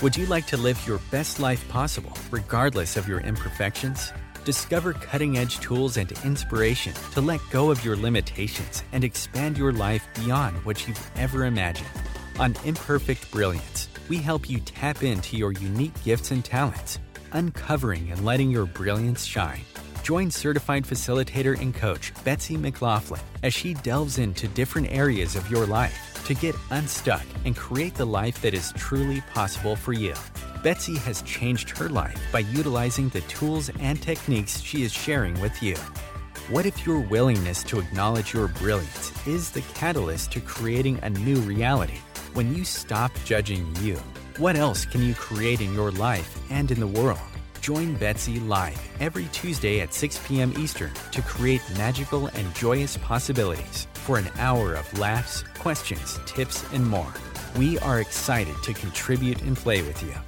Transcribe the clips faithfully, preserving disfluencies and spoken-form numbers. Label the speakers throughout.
Speaker 1: Would you like to live your best life possible, regardless of your imperfections? Discover cutting-edge tools and inspiration to let go of your limitations and expand your life beyond what you've ever imagined. On Imperfect Brilliance, we help you tap into your unique gifts and talents, uncovering and letting your brilliance shine. Join certified facilitator and coach Betsy McLaughlin as she delves into different areas of your life to get unstuck and create the life that is truly possible for you. Betsy has changed her life by utilizing the tools and techniques she is sharing with you. What if your willingness to acknowledge your brilliance is the catalyst to creating a new reality? When you stop judging you, what else can you create in your life and in the world? Join Betsy live every Tuesday at six p.m. Eastern to create magical and joyous possibilities for an hour of laughs, questions, tips, and more. We are excited to contribute and play with you.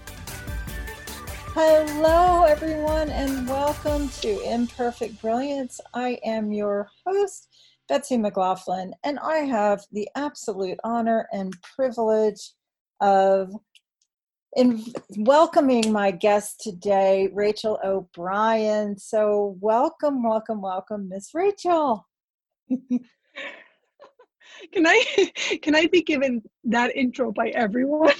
Speaker 2: Hello, everyone, and welcome to Imperfect Brilliance. I am your host, Betsy McLaughlin, and I have the absolute honor and privilege of in welcoming my guest today, Rachel O'Brien. So welcome, welcome, welcome, Miss Rachel.
Speaker 3: Can I can I be given that intro by everyone?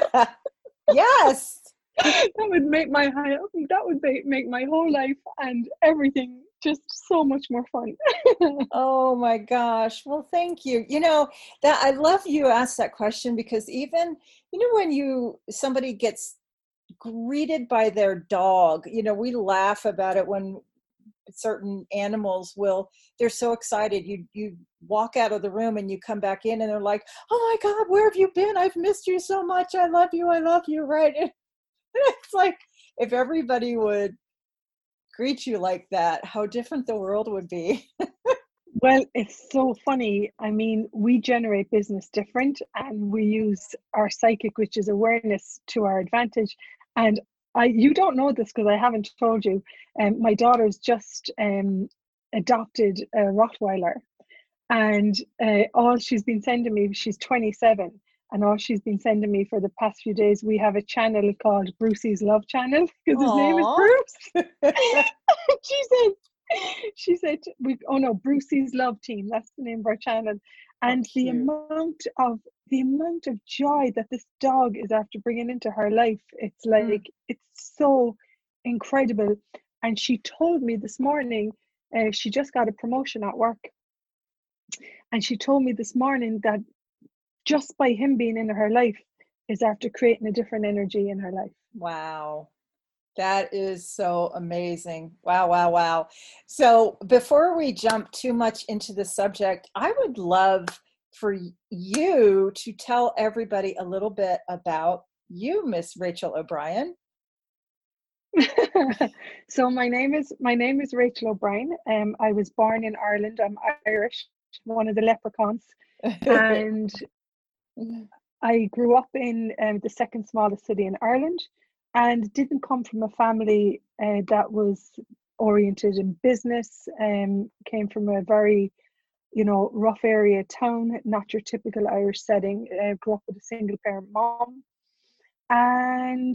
Speaker 2: Yes.
Speaker 3: That would make my that would make, make my whole life and everything just so much more fun.
Speaker 2: Oh my gosh. Well, thank you. You know, that I love you asked that question because even, you know, when you somebody gets greeted by their dog, you know, we laugh about it when certain animals will, they're so excited. You you walk out of the room and you come back in and they're like, "Oh my God, where have you been? I've missed you so much. I love you. I love you." Right? And it's like if everybody would greet you like that, how different the world would be.
Speaker 3: Well, it's so funny. I mean, we generate business different and we use our psychic, which is awareness, to our advantage. And I, you don't know this because I haven't told you. Um, my daughter's just um, adopted a Rottweiler, and uh, all she's been sending me, she's twenty-seven, and all she's been sending me for the past few days, we have a channel called Brucey's Love Channel because his name is Bruce. she said, she said, we, oh no, Brucey's Love Team. That's the name of our channel. And
Speaker 2: Oh,
Speaker 3: the
Speaker 2: cute.
Speaker 3: amount of the amount of joy that this dog is after bringing into her life, it's like mm. it's so incredible. And she told me this morning, uh, she just got a promotion at work, and she told me this morning that just by him being in her life is after creating a different energy in her life.
Speaker 2: Wow. That is so amazing. Wow, wow, wow. So before we jump too much into the subject, I would love for you to tell everybody a little bit about you, Miss Rachel O'Brien.
Speaker 3: So my name is my name is Rachel O'Brien. Um, I was born in Ireland. I'm Irish, one of the leprechauns, and I grew up in um, the second smallest city in Ireland, and didn't come from a family uh, that was oriented in business. Um, came from a very, you know, rough area town, not your typical Irish setting. Uh, grew up with a single parent mom, and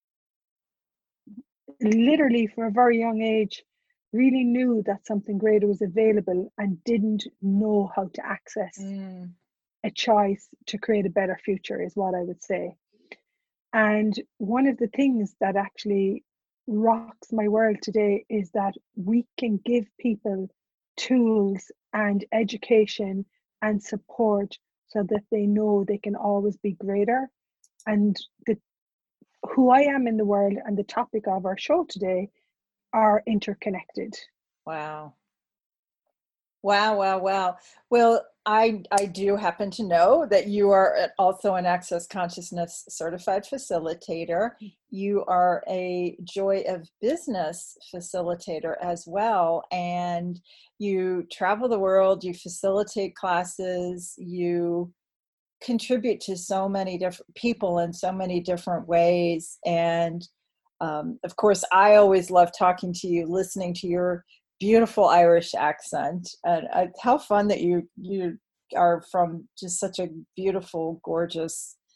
Speaker 3: literally from a very young age, really knew that something greater was available and didn't know how to access mm. a choice to create a better future, is what I would say. And one of the things that actually rocks my world today is that we can give people tools and education and support so that they know they can always be greater. And the who I am in the world and the topic of our show today are interconnected.
Speaker 2: Wow. Wow, wow, wow. Well, I I do happen to know that you are also an Access Consciousness certified facilitator. You are a Joy of Business facilitator as well. And you travel the world, you facilitate classes, you contribute to so many different people in so many different ways. And um, of course, I always love talking to you, listening to your beautiful Irish accent. And uh, how fun that you you are from just such a beautiful, gorgeous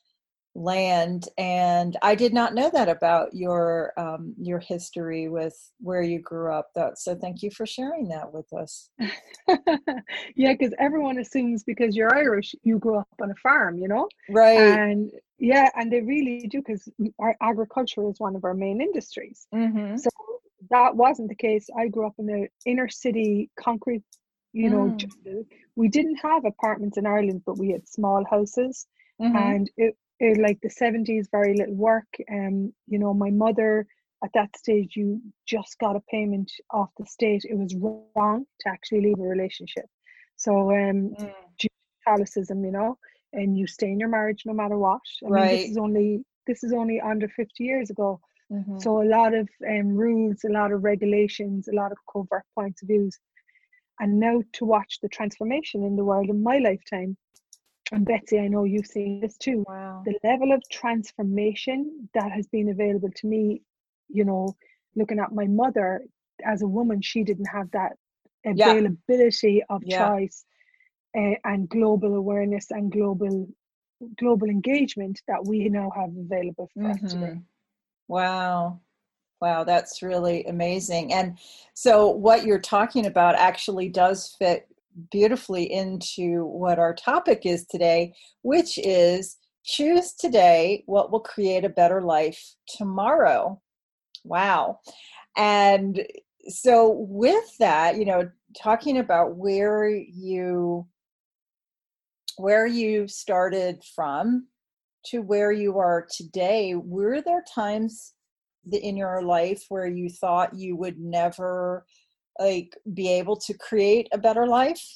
Speaker 2: land. And I did not know that about your um, your history with where you grew up. That, so thank you for sharing that with us.
Speaker 3: Yeah, because everyone assumes because you're Irish, you grew up on a farm, you know?
Speaker 2: Right.
Speaker 3: And yeah, and they really do, because our agriculture is one of our main industries.
Speaker 2: Mm-hmm.
Speaker 3: So that wasn't the case. I grew up in the inner city concrete, you know,
Speaker 2: Mm.
Speaker 3: jungle. We didn't have apartments in Ireland, but we had small houses.
Speaker 2: Mm-hmm.
Speaker 3: And it, it like the seventies, very little work. Um, you know, my mother at that stage, you just got a payment off the state. It was wrong to actually leave a relationship. So um
Speaker 2: Mm.
Speaker 3: due to Catholicism, you know, and you stay in your marriage no matter what. I mean, this
Speaker 2: Right.
Speaker 3: is only this is only under fifty years ago.
Speaker 2: Mm-hmm.
Speaker 3: So a lot of um, rules, a lot of regulations, a lot of covert points of views. And now to watch the transformation in the world in my lifetime, and Betsy, I know you've seen this too,
Speaker 2: Wow.
Speaker 3: the level of transformation that has been available to me, you know, looking at my mother as a woman, she didn't have that
Speaker 2: Yeah.
Speaker 3: availability of
Speaker 2: Yeah.
Speaker 3: choice uh, and global awareness and global global engagement that we now have available for us today.
Speaker 2: Mm-hmm. Wow. Wow, that's really amazing. And so what you're talking about actually does fit beautifully into what our topic is today, which is choose today what will create a better life tomorrow. Wow. And so with that, you know, talking about where you where you started from to where you are today, were there times th- in your life where you thought you would never like be able to create a better life?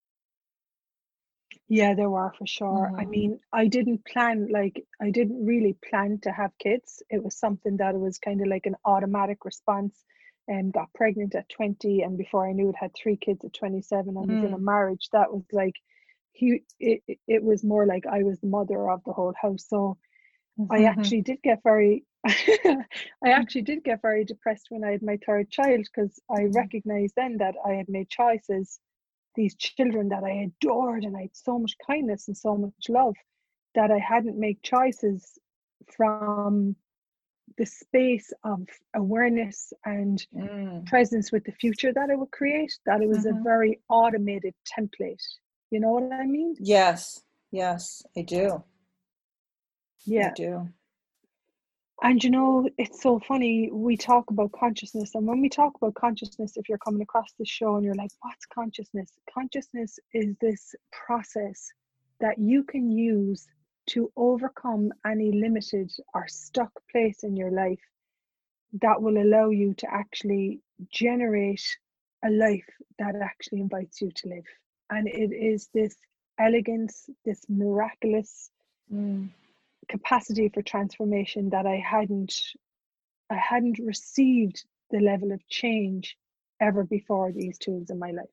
Speaker 3: Yeah, there were for sure. I
Speaker 2: Mm-hmm.
Speaker 3: mean, I didn't plan, like, I didn't really plan to have kids. It was something that was kind of like an automatic response. And got pregnant at twenty, and before I knew it, had three kids at twenty-seven, and was in a
Speaker 2: Mm.
Speaker 3: marriage that was like, he, it, it it was more like I was the mother of the whole house. So I
Speaker 2: Mm-hmm.
Speaker 3: actually did get very, I actually did get very depressed when I had my third child, because I recognized then that I had made choices, these children that I adored and I had so much kindness and so much love, that I hadn't made choices from the space of awareness and
Speaker 2: Mm.
Speaker 3: presence with the future that I would create, that it was a
Speaker 2: Mm-hmm.
Speaker 3: very automated template. You know what I mean?
Speaker 2: Yes, yes, I do. I
Speaker 3: Yeah.
Speaker 2: do.
Speaker 3: And you know, it's so funny. We talk about consciousness, and when we talk about consciousness, if you're coming across the show and you're like, what's consciousness? Consciousness is this process that you can use to overcome any limited or stuck place in your life that will allow you to actually generate a life that actually invites you to live. And it is this elegance, this miraculous
Speaker 2: Mm.
Speaker 3: capacity for transformation that I hadn't I hadn't received the level of change ever before these tools in my life.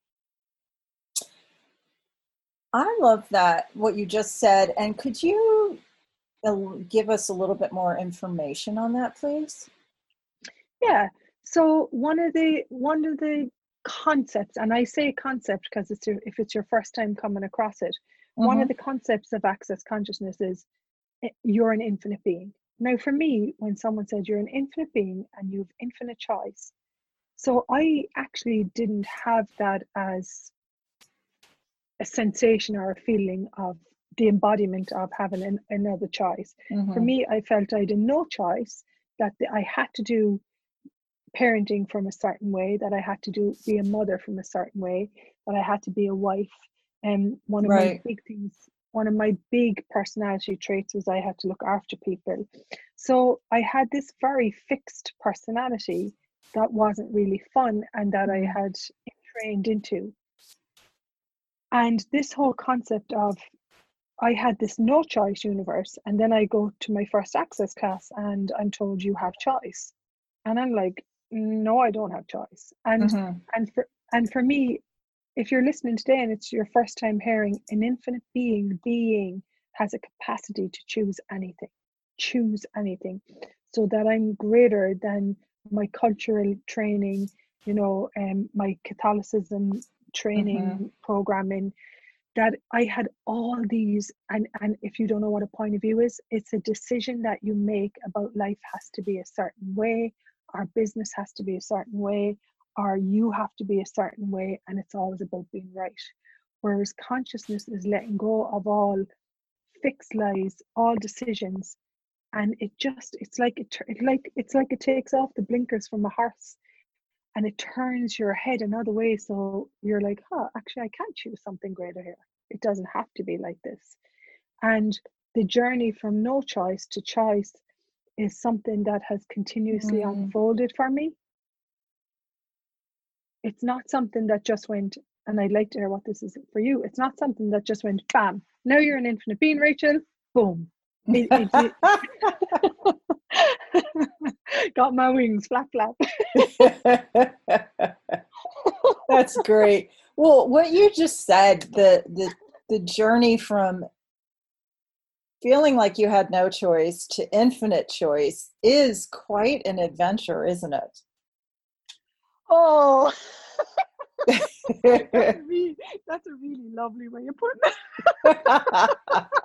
Speaker 2: I love that, what you just said. And could you uh, give us a little bit more information on that, please?
Speaker 3: Yeah. So one of the one of the concepts, and I say concept because it's your, if it's your first time coming across it, one of
Speaker 2: Mm-hmm.
Speaker 3: the concepts of access consciousness is eh, you're an infinite being. Now, for me, when someone says you're an infinite being and you have infinite choice, so I actually didn't have that as a sensation or a feeling of the embodiment of having an, another choice. For
Speaker 2: Mm-hmm.
Speaker 3: me, I felt I had no choice, that I had to do parenting from a certain way, that I had to do be a mother from a certain way, that I had to be a wife. And one of my
Speaker 2: Right.
Speaker 3: big things, one of my big personality traits was I had to look after people. So I had this very fixed personality that wasn't really fun and that I
Speaker 2: Mm.
Speaker 3: had trained into. And this whole concept of I had this no choice universe, and then I go to my first access class and I'm told you have choice. And I'm like, no, I don't have choice. And
Speaker 2: Mm-hmm.
Speaker 3: and for and for me, if you're listening today and it's your first time hearing an infinite being, being has a capacity to choose anything, choose anything, so that I'm greater than my cultural training, you know, and um, my Catholicism
Speaker 2: Mm-hmm.
Speaker 3: training programming, that I had all these, and and if you don't know what a point of view is, it's a decision that you make about life has to be a certain way, our business has to be a certain way, or you have to be a certain way, and it's always about being right. Whereas consciousness is letting go of all fixed lies, all decisions, and it just it's like it, it like it's like it takes off the blinkers from a horse, and it turns your head another way, so you're like, huh, actually I can choose something greater here. It doesn't have to be like this. And the journey from no choice to choice is something that has continuously
Speaker 2: Mm.
Speaker 3: unfolded for me. It's not something that just went, and I'd like to hear what this is for you. It's not something that just went, bam, now you're an infinite being, Rachel, boom. It, it, it got my wings, flap, flap.
Speaker 2: That's great. Well, what you just said, the the the journey from feeling like you had no choice to infinite choice is quite an adventure, isn't it?
Speaker 3: Oh, that's, a really, that's a really lovely way of putting it.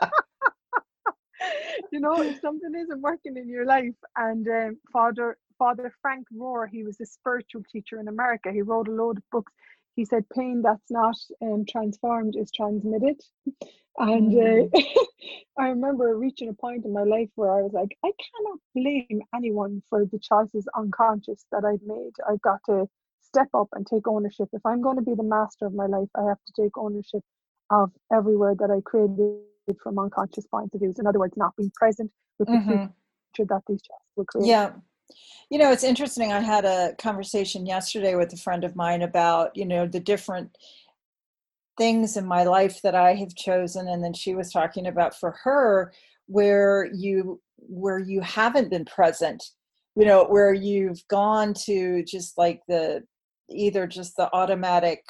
Speaker 3: You know, if something isn't working in your life, and um, Father Father Frank Rohr, he was a spiritual teacher in America. He wrote a load of books. He said, "Pain that's not um, transformed is transmitted." And
Speaker 2: Mm.
Speaker 3: uh, I remember reaching a point in my life where I was like, I cannot blame anyone for the choices unconscious that I've made. I've got to step up and take ownership. If I'm going to be the master of my life, I have to take ownership of everywhere that I created from unconscious points of views. In other words, not being present with the
Speaker 2: Mm-hmm.
Speaker 3: future that these choices will create.
Speaker 2: Yeah. You know, it's interesting. I had a conversation yesterday with a friend of mine about, you know, the different things in my life that I have chosen. And then she was talking about for her where you where you haven't been present, you know, where you've gone to just like the either just the automatic,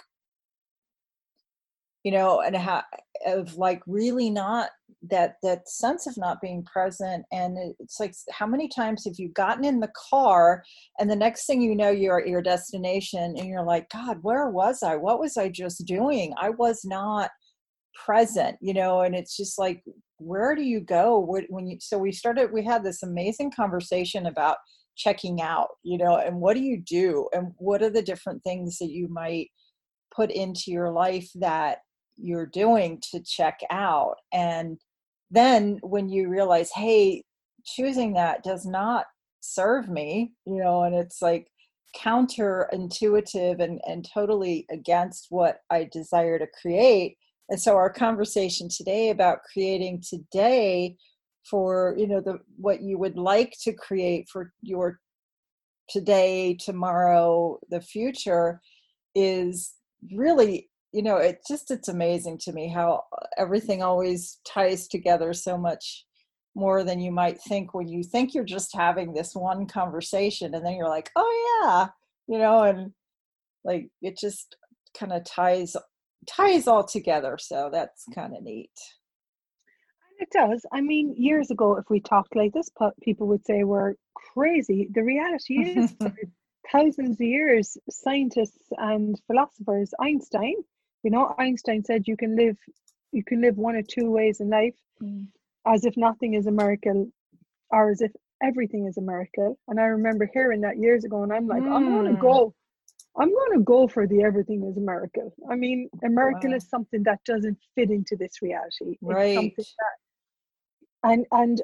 Speaker 2: you know, and how of like really not that that sense of not being present. And it's like, how many times have you gotten in the car and the next thing you know, you're at your destination and you're like, God, where was I? What was I just doing? I was not present, you know. And it's just like, where do you go when you so we started we had this amazing conversation about checking out, you know, and what do you do and what are the different things that you might put into your life that you're doing to check out. And then when you realize, hey, choosing that does not serve me, you know, and it's like counterintuitive and, and totally against what I desire to create. And so our conversation today about creating today for, you know, the what you would like to create for your today, tomorrow, the future is really, you know, it just it's amazing to me how everything always ties together so much more than you might think when you think you're just having this one conversation and then you're like, oh yeah, you know, and like it just kind of ties ties all together. So that's kind of neat.
Speaker 3: It does. I mean, years ago, if we talked like this, people would say we're crazy. The reality is, for thousands of years, scientists and philosophers, Einstein, you know, Einstein said you can live, you can live one or two ways in life,
Speaker 2: Mm.
Speaker 3: as if nothing is a miracle, or as if everything is a miracle. And I remember hearing that years ago, and I'm like,
Speaker 2: Mm.
Speaker 3: I'm going to go. I'm going to go for the everything is a miracle. I mean, a miracle
Speaker 2: Wow.
Speaker 3: is something that doesn't fit into this reality.
Speaker 2: Right.
Speaker 3: It's something that And and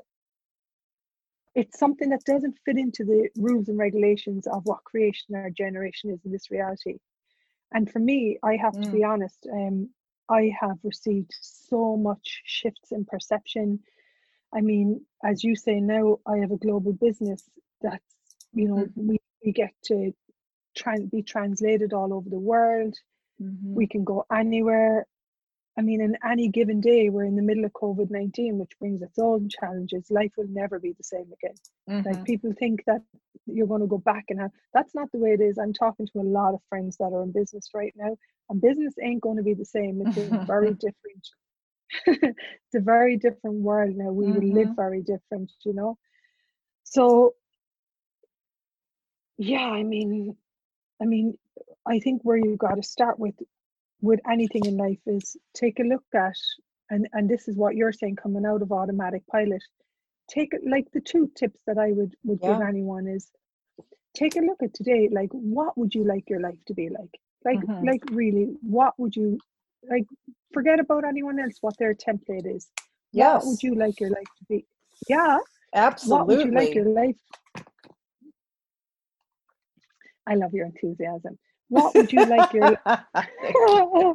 Speaker 3: it's something that doesn't fit into the rules and regulations of what creation or generation is in this reality. And for me, I have to
Speaker 2: Mm.
Speaker 3: be honest, um, I have received so much shifts in perception. I mean, as you say now, I have a global business that's, you know,
Speaker 2: Mm-hmm.
Speaker 3: we, we get to try and be translated all over the world.
Speaker 2: Mm-hmm.
Speaker 3: We can go anywhere. I mean, in any given day, we're in the middle of COVID nineteen, which brings its own challenges. Life will never be the same again.
Speaker 2: Mm-hmm.
Speaker 3: Like, people think that you're going to go back and have, that's not the way it is. I'm talking to a lot of friends that are in business right now, and business ain't going to be the same. It's a very different, it's a very different world now. We will live
Speaker 2: Mm-hmm.
Speaker 3: very different, you know? So, yeah, I mean, I mean, I think where you got to start with with anything in life is take a look at, and and this is what you're saying, coming out of automatic pilot, take it, like the two tips that I would would give
Speaker 2: Yeah.
Speaker 3: anyone is take a look at today, like what would you like your life to be like? Like
Speaker 2: Mhm.
Speaker 3: like really, what would you like? Forget about anyone else, what their template is. What would
Speaker 2: Yes,
Speaker 3: you like your life to be? Yeah. What would you like your
Speaker 2: absolutely.
Speaker 3: life? I love your enthusiasm. What would you like your
Speaker 2: Thank you.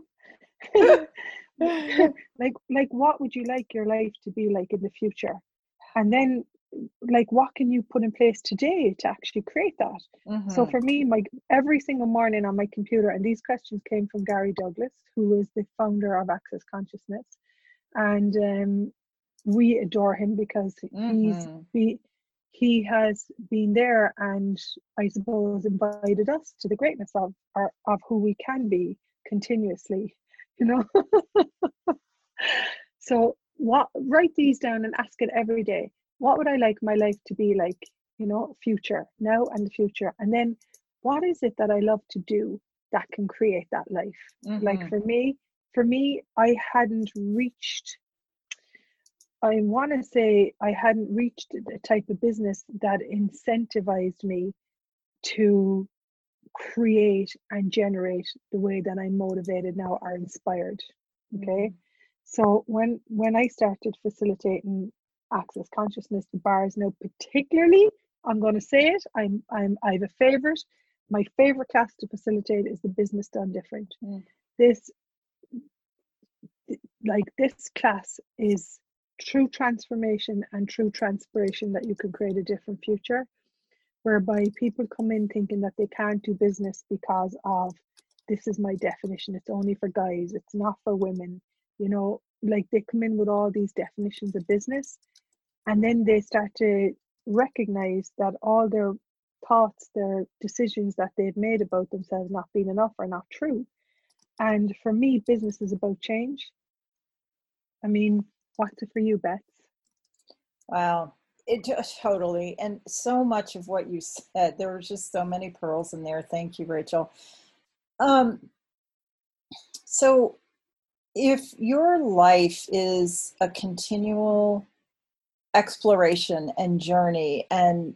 Speaker 3: like like what would you like your life to be like in the future? And then like what can you put in place today to actually create that? So
Speaker 2: Mhm.
Speaker 3: for me, my every single morning on my computer, and these questions came from Gary Douglas, who is the founder of Access Consciousness, and um, we adore him because he's
Speaker 2: Mhm.
Speaker 3: be he has been there and I suppose invited us to the greatness of our, of who we can be continuously, you know. So what, write these down and ask it every day. What would I like my life to be like, you know, future, now and the future? And then what is it that I love to do that can create that life? Like
Speaker 2: Mhm.
Speaker 3: for me, for me, I hadn't reached, I want to say I hadn't reached the type of business that incentivized me to create and generate the way that I'm motivated now or inspired. Okay.
Speaker 2: Mhm.
Speaker 3: So when when I started facilitating access consciousness to bars now, particularly, I'm gonna say it, I'm I'm I have a favorite. My favorite class to facilitate is the business done different.
Speaker 2: Mm.
Speaker 3: This like this class is true transformation and true transpiration that you can create a different future, whereby people come in thinking that they can't do business because of this is my definition, it's only for guys, it's not for women, you know, like they come in with all these definitions of business, and then they start to recognize that all their thoughts, their decisions that they've made about themselves not being enough are not true. And for me, business is about change. I mean, what's it for you, Beth?
Speaker 2: Wow. It just totally, and so much of what you said, there was just so many pearls in there. Thank you, Rachel. Um, so if your life is a continual exploration and journey, and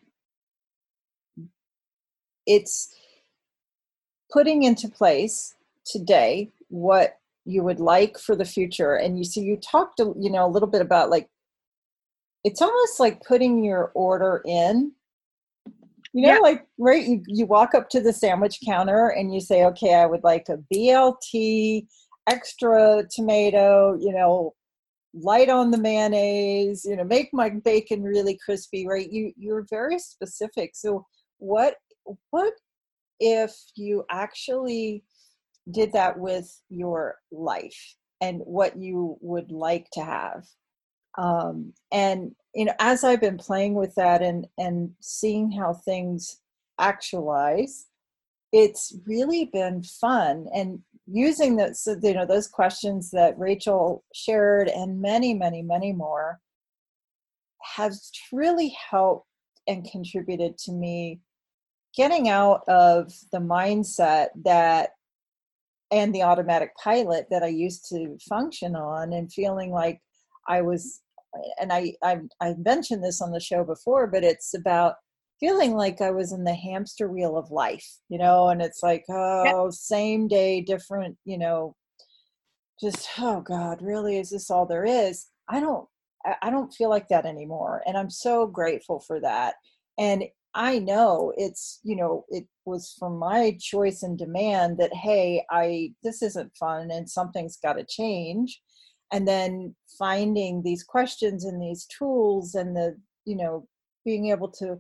Speaker 2: it's putting into place today what you would like for the future, and you see, you talked, a- you know, a little bit about like, it's almost like putting your order in. You know,
Speaker 3: Yeah,
Speaker 2: like, right, you, you walk up to the sandwich counter and you say, okay, I would like a B L T, extra tomato, you know, light on the mayonnaise, you know, make my bacon really crispy, right? You you're very specific. So what what if you actually did that with your life and what you would like to have? Um, and you know, as I've been playing with that and and seeing how things actualize, it's really been fun. And using those, so, you know, those questions that Rachel shared and many, many, many more has really helped and contributed to me getting out of the mindset that and the automatic pilot that I used to function on, and feeling like I was, and I, I, I mentioned this on the show before, but it's about feeling like I was in the hamster wheel of life, you know, and it's like,
Speaker 3: yeah,
Speaker 2: oh, same day, different, you know, just, oh God, really, is this all there is? I don't, I I don't feel like that anymore. And I'm so grateful for that. And I know it's, you know, it was from my choice and demand that, hey, I, this isn't fun and something's got to change. And then finding these questions and these tools and the, you know, being able to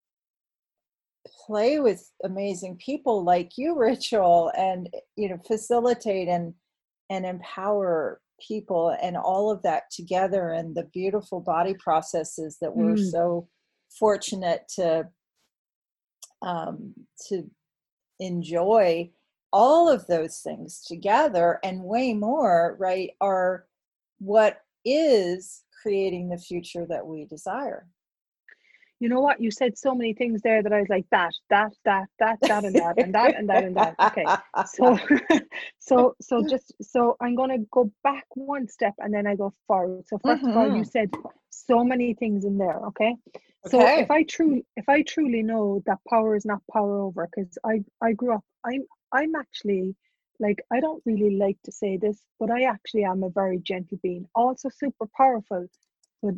Speaker 2: play with amazing people like you, Rachel, and, you know, facilitate and and empower people and all of that together, and the beautiful body processes that we're
Speaker 3: mm,
Speaker 2: so fortunate to um, to enjoy. All of those things together and way more, right, are what is creating the future that we desire.
Speaker 3: you know what? You said so many things there that I was like, that, that, that, that, that, and that, and that, and that, and that. Okay. So, so, so just, so I'm going to go back one step and then I go forward. So first of all, you
Speaker 2: Mhm.
Speaker 3: said so many things in there. Okay. So
Speaker 2: Okay.
Speaker 3: if I truly, if I truly know that power is not power over, because I, I grew up, I'm, I'm actually like, I don't really like to say this, but I actually am a very gentle being, also super powerful, but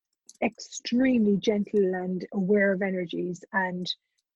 Speaker 3: extremely gentle and aware of energies. And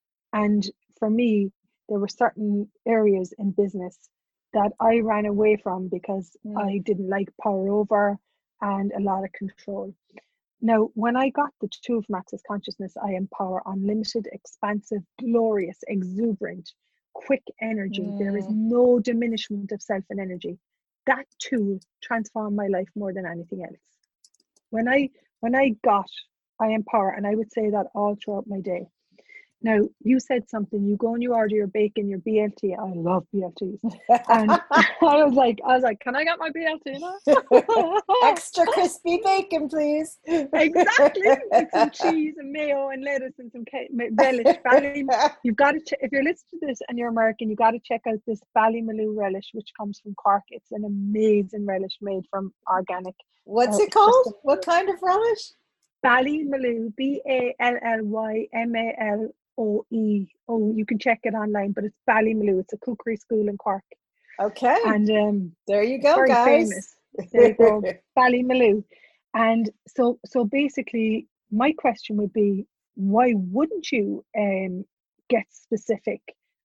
Speaker 3: and for me, there were certain areas in business that I ran away from because
Speaker 2: Mm.
Speaker 3: I didn't like power over and a lot of control. Now, when I got the tool from Access Consciousness, I empower unlimited, expansive, glorious, exuberant, quick energy. There is
Speaker 2: Mm.
Speaker 3: no diminishment of self and energy. That tool transformed my life more than anything else. When I when I got I empower, and I would say that all throughout my day. Now, you said something, you go and you order your bacon, your B L T. I love B L Ts. And I was like, I was like, can I get my B L T now?
Speaker 2: Extra crispy bacon, please.
Speaker 3: Exactly. With some cheese and mayo and lettuce and some ca- relish. Bally, you've got to, ch- if you're listening to this and you're American, you got to check out this Ballymaloo relish, which comes from Cork. It's an amazing relish made from organic.
Speaker 2: What's
Speaker 3: Uh,
Speaker 2: it
Speaker 3: it's just
Speaker 2: called?
Speaker 3: amazing.
Speaker 2: What kind of relish?
Speaker 3: Ballymaloo, B A L L Y M A L O E. Oh, you can check it online, but it's Ballymaloo. It's a cookery school in Cork.
Speaker 2: Okay.
Speaker 3: And um,
Speaker 2: there you go,
Speaker 3: very
Speaker 2: guys.
Speaker 3: famous. There you go, Ballymaloo. And so, so basically, my question would be, why wouldn't you um, get specific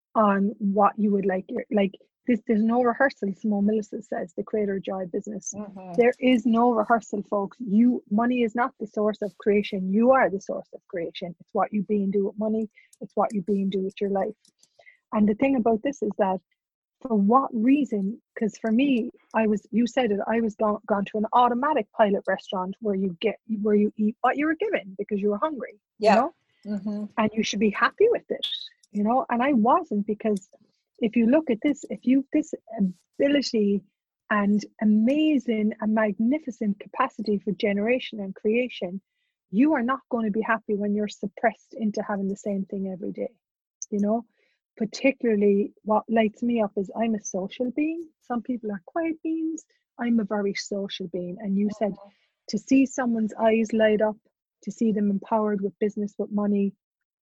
Speaker 3: on what you would like? Your, like, this, there's no rehearsal. Simone Millicent says, the Creator Joy Business.
Speaker 2: Mhm.
Speaker 3: There is no rehearsal, folks. You money is not the source of creation. You are the source of creation. It's what you be and do with money. It's what you be and do with your life. And the thing about this is that, for what reason? Because for me, I was, you said it, I was gone, gone to an automatic pilot restaurant where you get, where you eat what you were given because you were hungry, you
Speaker 2: Yeah.
Speaker 3: know,
Speaker 2: Mhm.
Speaker 3: and you should be happy with it, you know. And I wasn't, because if you look at this, if you, this ability and amazing and magnificent capacity for generation and creation, you are not going to be happy when you're suppressed into having the same thing every day, you know. Particularly, what lights me up is I'm a social being. Some people are quiet beings. I'm a very social being. And you said to see someone's eyes light up, to see them empowered with business, with money,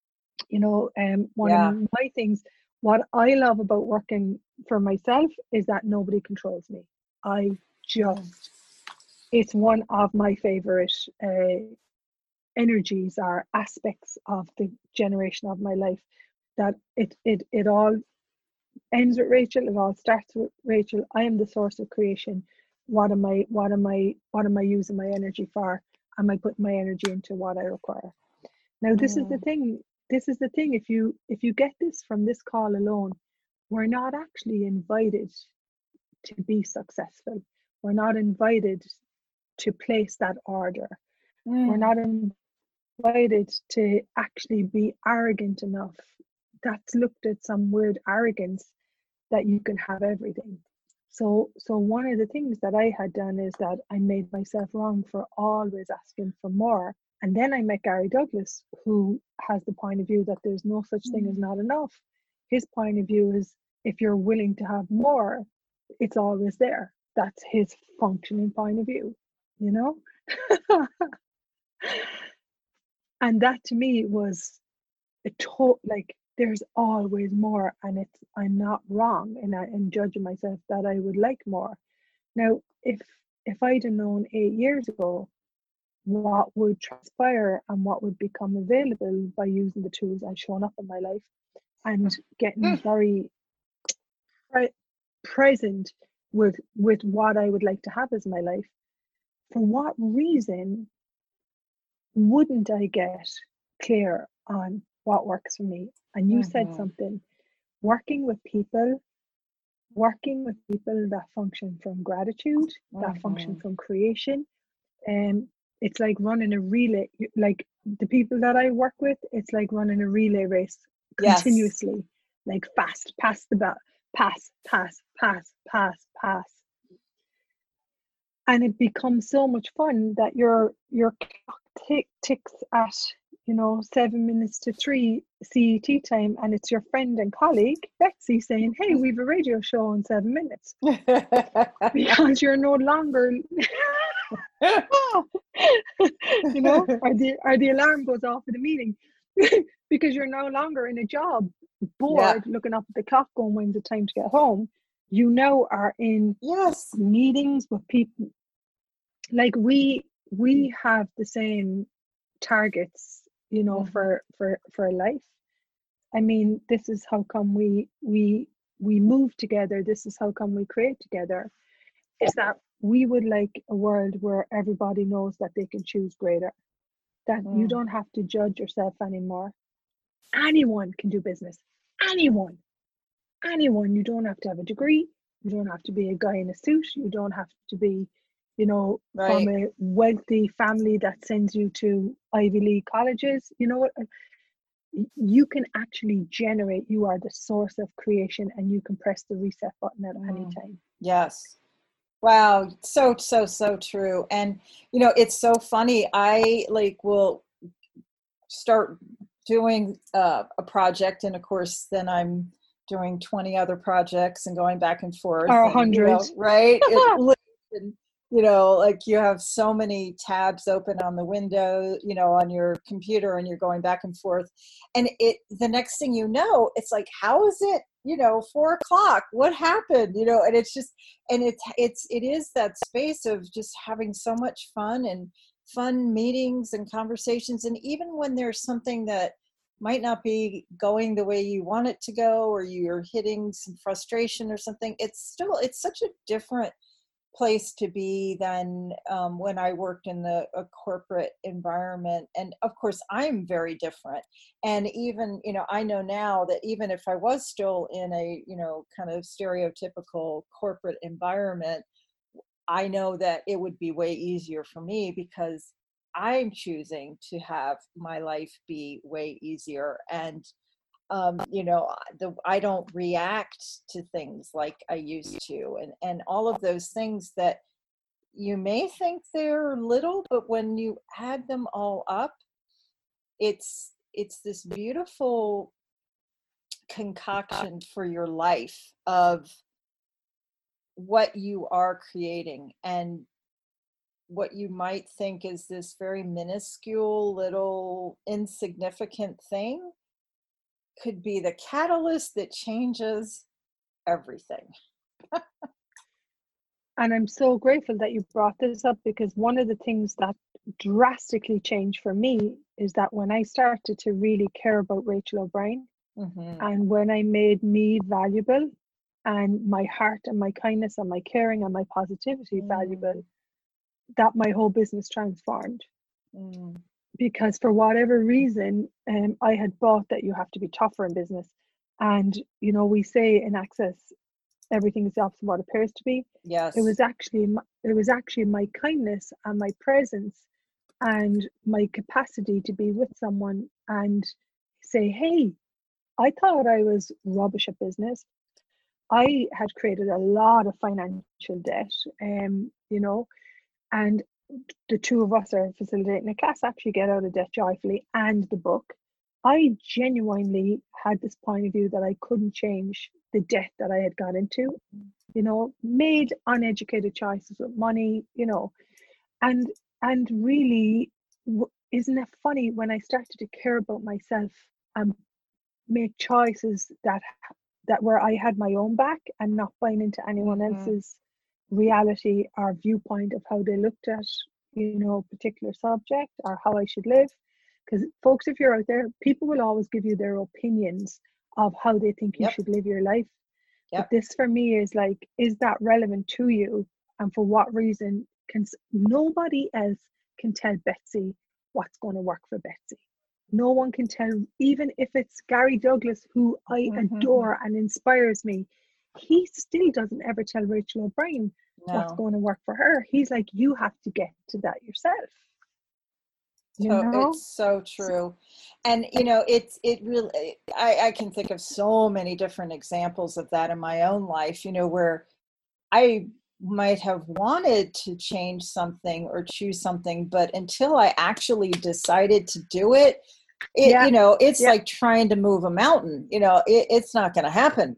Speaker 3: you know, um, one
Speaker 2: Yeah.
Speaker 3: of my things, what I love about working for myself is that nobody controls me. I just, it's one of my favorite uh, energies or aspects of the generation of my life, that it it it all ends with Rachel, it all starts with Rachel. I am the source of creation. What am I what am I what am I using my energy for? Am I putting my energy into what I require? Now, this is the
Speaker 2: Mm.
Speaker 3: thing. This is the thing. If you if you get this from this call alone, we're not actually invited to be successful. We're not invited to place that order. We're
Speaker 2: Mm.
Speaker 3: not invited to actually be arrogant enough. That's looked at some weird arrogance that you can have everything. So so one of the things that I had done is that I made myself wrong for always asking for more. And then I met Gary Douglas, who has the point of view that there's no such thing as not enough. His point of view is, if you're willing to have more, it's always there. That's his functioning point of view, you know? And that to me was a to like, there's always more, and it's, I'm not wrong in, in judging myself that I would like more. Now, if if I'd have known eight years ago what would transpire and what would become available by using the tools I've shown up in my life, and getting very pre- present with with what I would like to have as my life, for what reason wouldn't I get clear on what works for me? And you said
Speaker 2: Mhm.
Speaker 3: something, working with people, working with people that function from gratitude, that function
Speaker 2: Mhm.
Speaker 3: from creation. And it's like running a relay, like the people that I work with, it's like running a relay race
Speaker 2: Yes.
Speaker 3: continuously, like fast, pass the ball, pass, pass, pass, pass, pass. And it becomes so much fun that your your clock tick, ticks at you know, seven minutes to three C E T time, and it's your friend and colleague, Betsy, saying, hey, we've a radio show in seven minutes. Because you're no longer, you know, or the, or the alarm goes off for the meeting. Because you're no longer in a job, bored, yeah. looking up at the clock going, when's the time to get home? You now are in
Speaker 2: yes.
Speaker 3: meetings with people. Like we we have the same targets, you know, mm-hmm. for for for life. I mean, this is how come we we we move together. This is how come we create together. Is that we would like a world where everybody knows that they can choose greater, that mm. you don't have to judge yourself anymore. Anyone can do business. Anyone. Anyone. You don't have to have a degree. You don't have to be a guy in a suit. You don't have to be, you know, right. from a wealthy family that sends you to Ivy League colleges. You know what? You can actually generate. You are the source of creation, and you can press the reset button at mm. any time.
Speaker 2: Yes. Wow. So, so, so true. And, you know, it's so funny. I like will start doing uh, a project, and of course then I'm doing twenty other projects and going back and forth,
Speaker 3: or a hundred,
Speaker 2: you know, right? It, and, you know, like you have so many tabs open on the window, you know, on your computer, and you're going back and forth, and it the next thing you know, it's like, how is it, you know, four o'clock? What happened? You know, and it's just, and it's it's it is that space of just having so much fun and fun meetings and conversations. And even when there's something that might not be going the way you want it to go, or you're hitting some frustration or something, it's still, it's such a different place to be than um, when I worked in the a corporate environment. And of course I'm very different. And even, you know, I know now that even if I was still in a, you know, kind of stereotypical corporate environment, I know that it would be way easier for me because I'm choosing to have my life be way easier. And, um, you know, the, I don't react to things like I used to. And, and all of those things that you may think they're little, but when you add them all up, it's, it's this beautiful concoction for your life of what you are creating. And what you might think is this very minuscule little insignificant thing could be the catalyst that changes everything.
Speaker 3: And I'm so grateful that you brought this up, because one of the things that drastically changed for me is that when I started to really care about Rachel O'Brien, mm-hmm. and when I made me valuable, and my heart and my kindness and my caring and my positivity mm. valuable, that my whole business transformed. Mm. Because for whatever reason, um, I had thought that you have to be tougher in business. And, you know, we say in Access, everything is the opposite of what it appears to be.
Speaker 2: Yes.
Speaker 3: It was actually, it was actually my kindness and my presence and my capacity to be with someone and say, hey, I thought I was rubbish at business. I had created a lot of financial debt, um, you know, and the two of us are facilitating a class, Actually Get Out of Debt Joyfully, and the book. I genuinely had this point of view that I couldn't change the debt that I had got into, you know, made uneducated choices with money, you know, and and really, isn't it funny when I started to care about myself and make choices that that where I had my own back and not buying into anyone mm-hmm. else's reality or viewpoint of how they looked at, you know, a particular subject or how I should live. Because folks, if you're out there, people will always give you their opinions of how they think you yep. should live your life. Yep. But this for me is like, is that relevant to you? And for what reason? Can nobody else can tell Betsy what's going to work for Betsy. No one can tell, even if it's Gary Douglas, who I mm-hmm. adore and inspires me, he still doesn't ever tell Rachel O'Brien no. what's going to work for her. He's like, you have to get to that yourself. You
Speaker 2: so
Speaker 3: know?
Speaker 2: It's so true. And, you know, it's, it really, I, I can think of so many different examples of that in my own life, you know, where I might have wanted to change something or choose something, but until I actually decided to do it, it
Speaker 3: Yeah.
Speaker 2: you know, it's
Speaker 3: Yeah.
Speaker 2: like trying to move a mountain. You know, it, it's not going to happen.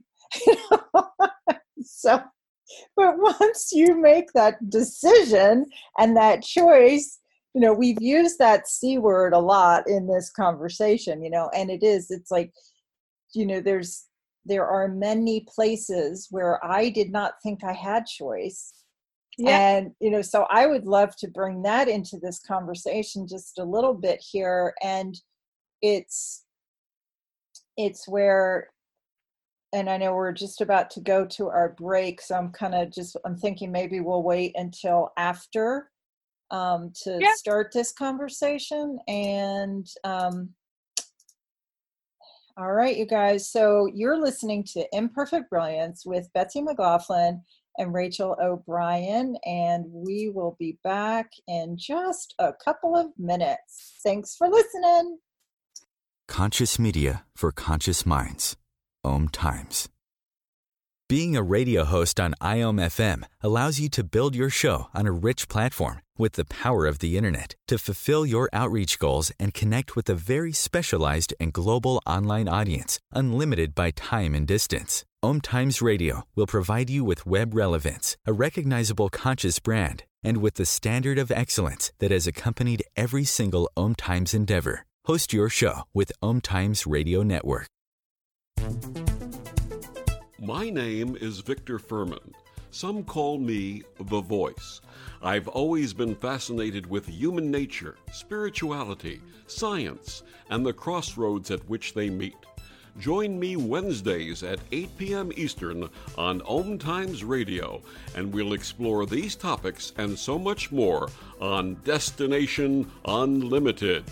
Speaker 2: So, but once you make that decision and that choice, you know, we've used that C word a lot in this conversation, you know, and it is, it's like, you know, there's, there are many places where I did not think I had choice.
Speaker 3: Yeah.
Speaker 2: And, you know, so I would love to bring that into this conversation just a little bit here. And it's, it's where, and I know we're just about to go to our break. So I'm kind of just, I'm thinking maybe we'll wait until after um, to
Speaker 3: Yeah.
Speaker 2: start this conversation. And, um, all right, you guys. So you're listening to Imperfect Brilliance with Betsy McLaughlin and Rachel O'Brien, and we will be back in just a couple of minutes. Thanks for listening.
Speaker 1: Conscious media for conscious minds. Om Times. Being a radio host on I O M F M allows you to build your show on a rich platform with the power of the internet to fulfill your outreach goals and connect with a very specialized and global online audience, unlimited by time and distance. Om Times Radio will provide you with web relevance, a recognizable conscious brand, and with the standard of excellence that has accompanied every single Om Times endeavor. Host your show with Om Times Radio Network.
Speaker 4: My name is Victor Furman. Some call me The Voice. I've always been fascinated with human nature, spirituality, science, and the crossroads at which they meet. Join me Wednesdays at eight p.m. Eastern on Om Times Radio, and we'll explore these topics and so much more on Destination Unlimited.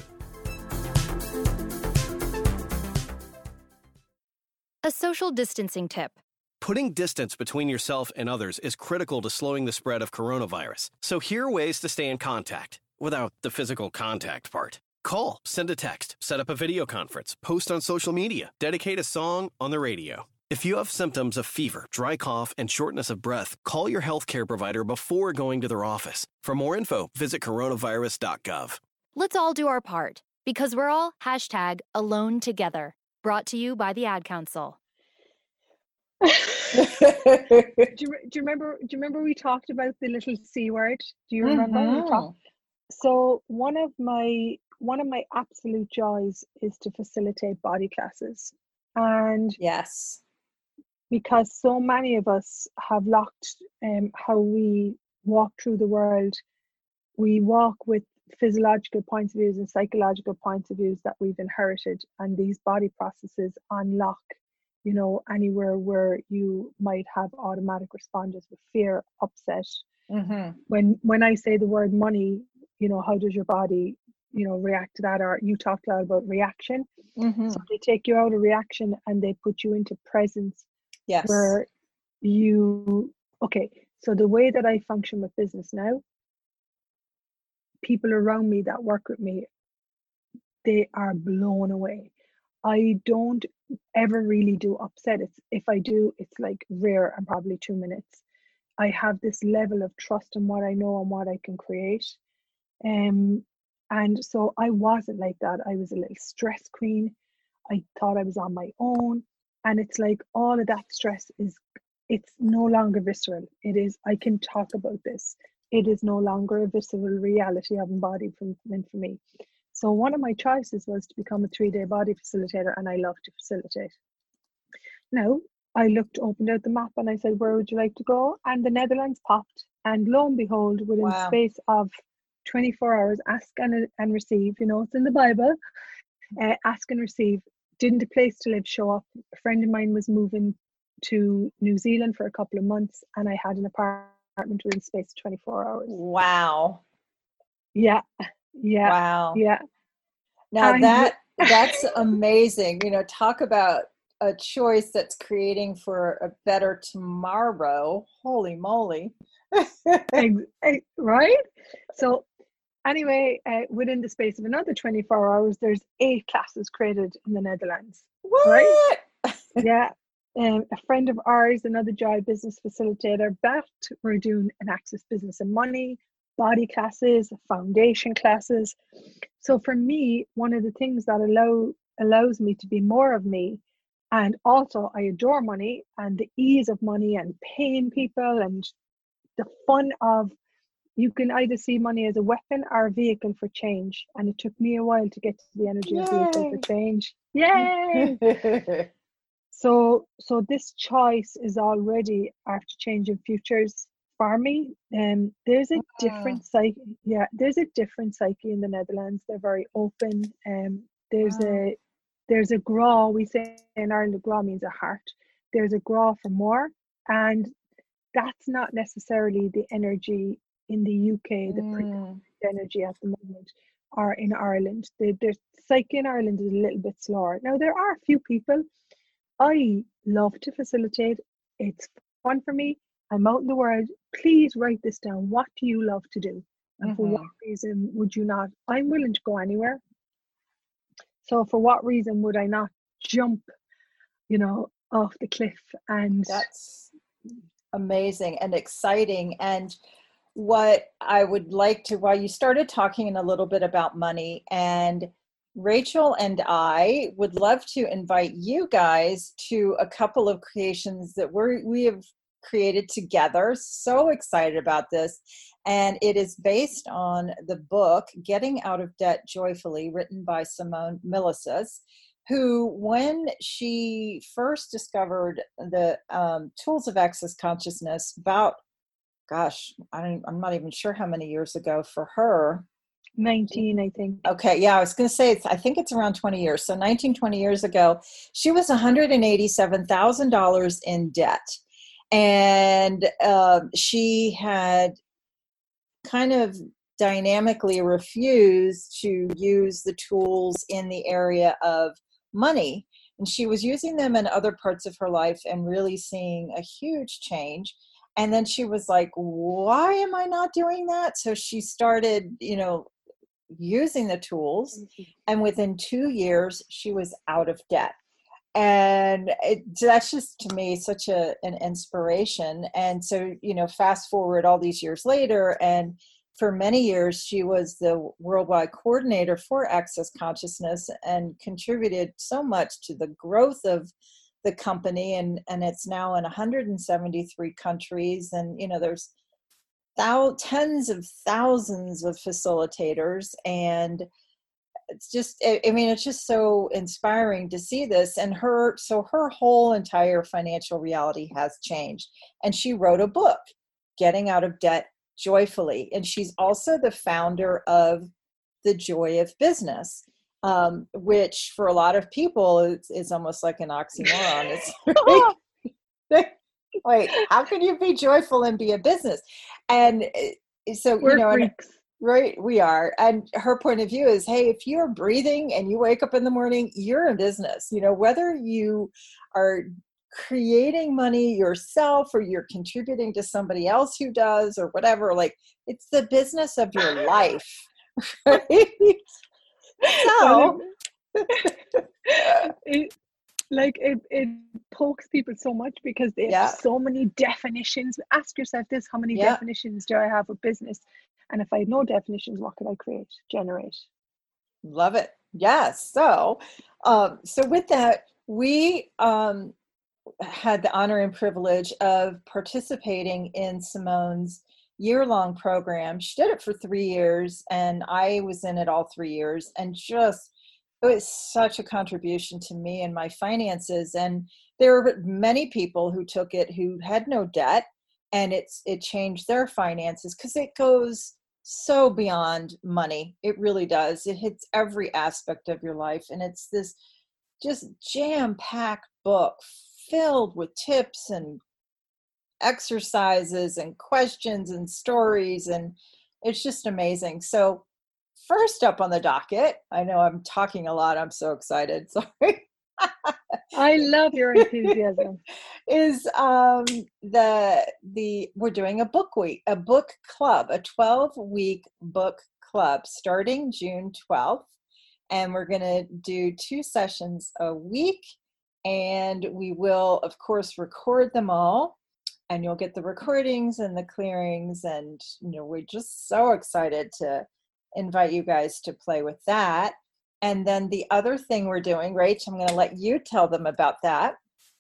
Speaker 5: A social distancing tip.
Speaker 6: Putting distance between yourself and others is critical to slowing the spread of coronavirus. So here are ways to stay in contact without the physical contact part. Call, send a text, set up a video conference, post on social media, dedicate a song on the radio. If you have symptoms of fever, dry cough, and shortness of breath, call your healthcare provider before going to their office. For more info, visit coronavirus dot gov.
Speaker 5: Let's all do our part, because we're all hashtag alone together. Brought to you by the Ad Council.
Speaker 3: do, you, do you remember? Do you remember we talked about the little C word? Do you remember?
Speaker 2: Mm-hmm.
Speaker 3: We talked, so one of my one of my absolute joys is to facilitate body classes, and
Speaker 2: yes,
Speaker 3: because so many of us have locked um, how we walk through the world. We walk with physiological points of views and psychological points of views that we've inherited, and these body processes unlock, you know, anywhere where you might have automatic responses with fear, upset.
Speaker 2: mm-hmm.
Speaker 3: When when I say the word money, you know, how does your body, you know, react to that? Or you talked a lot about reaction.
Speaker 2: Mm-hmm.
Speaker 3: So they take you out of reaction and they put you into presence.
Speaker 2: Yes.
Speaker 3: Where you, okay, so the way that I function with business now, people around me that work with me, they are blown away. I don't ever really do upset. It's, if I do, it's like rare and probably two minutes. I have this level of trust in what I know and what I can create. Um, and so I wasn't like that. I was a little stress queen. I thought I was on my own. And it's like all of that stress is, it's no longer visceral. It is, I can talk about this. It is no longer a visceral reality I've embodied from, for me. So one of my choices was to become a three-day body facilitator, and I love to facilitate. Now, I looked, opened out the map, and I said, where would you like to go? And the Netherlands popped. And lo and behold, within
Speaker 2: Wow.
Speaker 3: space of twenty-four hours, ask and, and receive, you know, it's in the Bible, uh, ask and receive. Didn't a place to live show up? A friend of mine was moving to New Zealand for a couple of months, and I had an apartment within space of twenty-four hours.
Speaker 2: Wow.
Speaker 3: Yeah. Yeah.
Speaker 2: Wow.
Speaker 3: Yeah.
Speaker 2: Now
Speaker 3: And-
Speaker 2: that that's amazing. You know, talk about a choice that's creating for a better tomorrow. Holy moly.
Speaker 3: Ex- ex- right? So anyway, uh, within the space of another twenty-four hours, there's eight classes created in the Netherlands.
Speaker 2: What?
Speaker 3: Right? Yeah. um, a friend of ours, another Joy business facilitator, Beth, we're doing an Access Business and Money, body classes, foundation classes. So for me, one of the things that allow allows me to be more of me, and also I adore money and the ease of money and paying people and the fun of, you can either see money as a weapon or a vehicle for change. And it took me a while to get to the energy of vehicle for change. Yay! So, so this choice is already after changing futures for me. And um, there's a different psyche. Yeah, there's a different psyche in the Netherlands. They're very open. Um, there's wow. a there's a graw. We say in Ireland, a graw means a heart. There's a graw for more, and that's not necessarily the energy in the U K. The mm. energy at the moment, or in Ireland. The the psyche in Ireland is a little bit slower. Now there are a few people. I love to facilitate. It's fun for me. I'm out in the world. Please write this down. What do you love to do? And mm-hmm. for what reason would you not? I'm willing to go anywhere. So for what reason would I not jump, you know, off the cliff? And
Speaker 2: that's amazing and exciting. And what I would like to, while you started talking a little bit about money, and Rachel and I would love to invite you guys to a couple of creations that we're, we have created together. So excited about this. And it is based on the book, Getting Out of Debt Joyfully, written by Simone Milasas, who, when she first discovered the um, tools of access consciousness about, gosh, I don't, I'm not even sure how many years ago for her,
Speaker 3: nineteen, I think.
Speaker 2: Okay. Yeah. I was going to say, it's, I think it's around twenty years. So nineteen, twenty years ago, she was one hundred eighty-seven thousand dollars in debt. And uh, she had kind of dynamically refused to use the tools in the area of money. And she was using them in other parts of her life and really seeing a huge change. And then she was like, why am I not doing that? So she started, you know, using the tools, and within two years she was out of debt. And it, that's just, to me, such a an inspiration. And so, you know, fast forward all these years later, and for many years she was the worldwide coordinator for Access Consciousness and contributed so much to the growth of the company, and and it's now in one hundred seventy-three countries, and you know, there's Thou, tens of thousands of facilitators, and it's just, I mean, it's just so inspiring to see this. And her, so her whole entire financial reality has changed. And she wrote a book, Getting Out of Debt Joyfully. And she's also the founder of The Joy of Business, um, which for a lot of people is, is almost like an oxymoron. It's right? Wait, how can you be joyful and be a business? And so,
Speaker 3: We're
Speaker 2: you know, and,
Speaker 3: freaks.
Speaker 2: right, we are. And her point of view is, hey, if you're breathing and you wake up in the morning, you're in business. You know, whether you are creating money yourself or you're contributing to somebody else who does or whatever, like, it's the business of your life. Right? So,
Speaker 3: it, like it, it pokes people so much because they have
Speaker 2: yeah.
Speaker 3: so many definitions. Ask yourself this: how many
Speaker 2: yeah.
Speaker 3: definitions do I have of business? And if I had no definitions, what could I create, generate?
Speaker 2: Love it. Yes. So, um, so with that, we um, had the honor and privilege of participating in Simone's year-long program. She did it for three years, and I was in it all three years, and just it was such a contribution to me and my finances. And there were many people who took it who had no debt, and it's it changed their finances because it goes so beyond money. It really does. It hits every aspect of your life. And it's this just jam-packed book filled with tips and exercises and questions and stories. And it's just amazing. So first up on the docket, I know I'm talking a lot. I'm so excited. Sorry.
Speaker 3: I love your enthusiasm.
Speaker 2: is um, the the we're doing a book week, a book club, a twelve week book club starting June twelfth, and we're going to do two sessions a week. And we will, of course, record them all. And you'll get the recordings and the clearings. And, you know, we're just so excited to invite you guys to play with that. And then the other thing we're doing, Rach, I'm going to let you tell them about that.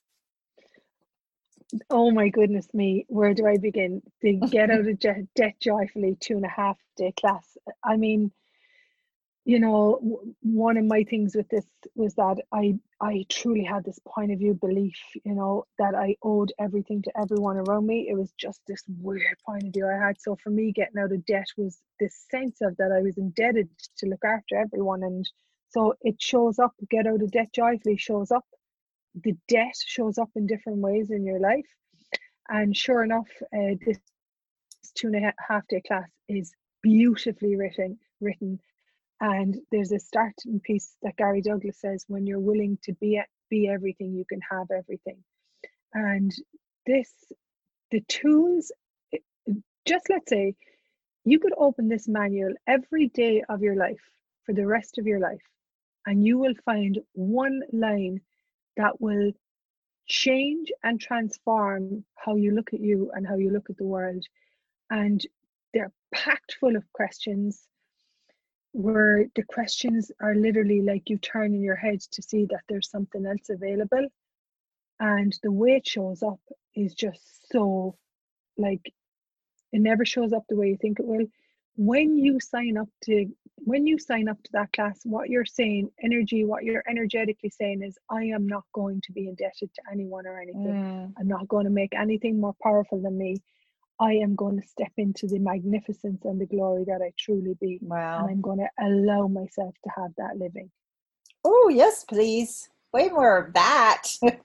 Speaker 3: Oh my goodness me, where do I begin? The Get Out of Je- Debt Joyfully two and a half day class. I mean, you know, w- one of my things with this was that I I truly had this point of view belief, you know, that I owed everything to everyone around me. It was just this weird point of view I had. So for me, getting out of debt was this sense of that I was indebted to look after everyone. And so it shows up, Get Out of Debt Joyfully shows up. The debt shows up in different ways in your life. And sure enough, uh, this two and a half day class is beautifully written, written. And there's a starting piece that Gary Douglas says, when you're willing to be be everything, you can have everything. And this, the tools, just let's say you could open this manual every day of your life for the rest of your life, and you will find one line that will change and transform how you look at you and how you look at the world. And they're packed full of questions, where the questions are literally like you turn in your head to see that there's something else available. And the way it shows up is just so, like, it never shows up the way you think it will. When you sign up to when you sign up to that class, what you're saying, energy, what you're energetically saying is, I am not going to be indebted to anyone or anything.
Speaker 2: Mm.
Speaker 3: I'm not going to make anything more powerful than me. I am going to step into the magnificence and the glory that I truly be.
Speaker 2: Wow.
Speaker 3: And I'm going to allow myself to have that living.
Speaker 2: Oh, yes, please. Way more of that.